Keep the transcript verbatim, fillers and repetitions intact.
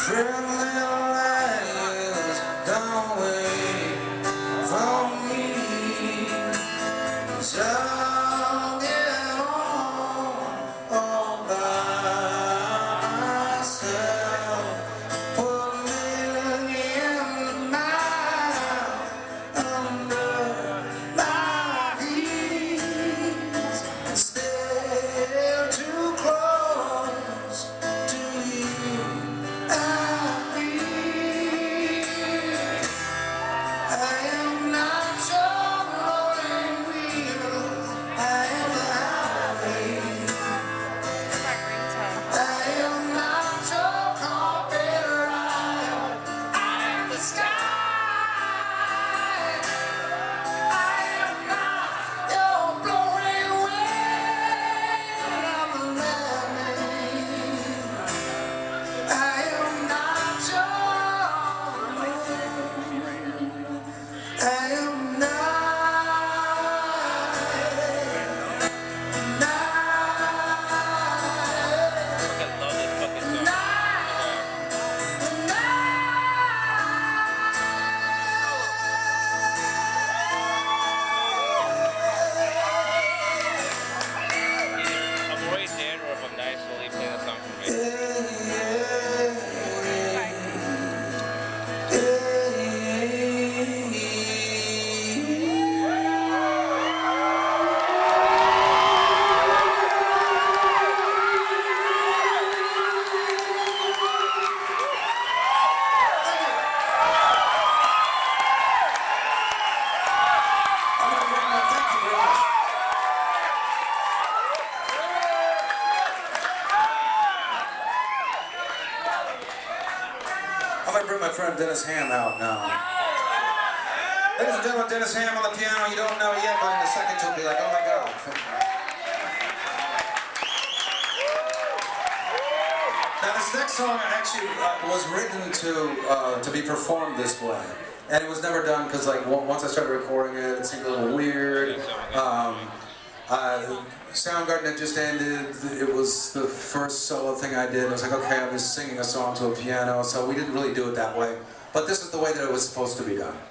Friendly lies gone away from me, so I'll get on all by myself. Put a million miles under my knees and stay too close to you. I'm going to bring my friend Dennis Ham out now. Ladies and gentlemen, Dennis Ham on the piano. You don't know yet, but in a second you'll be like, oh my God. Now this next song actually uh, was written to uh, to be performed this way. And it was never done because like once I started recording it, it seemed a little weird. Um, uh, Soundgarden had just ended. It was the first solo thing I did. I was like, okay, I was singing a song to a piano, so we didn't really do it that way. But this is the way that it was supposed to be done.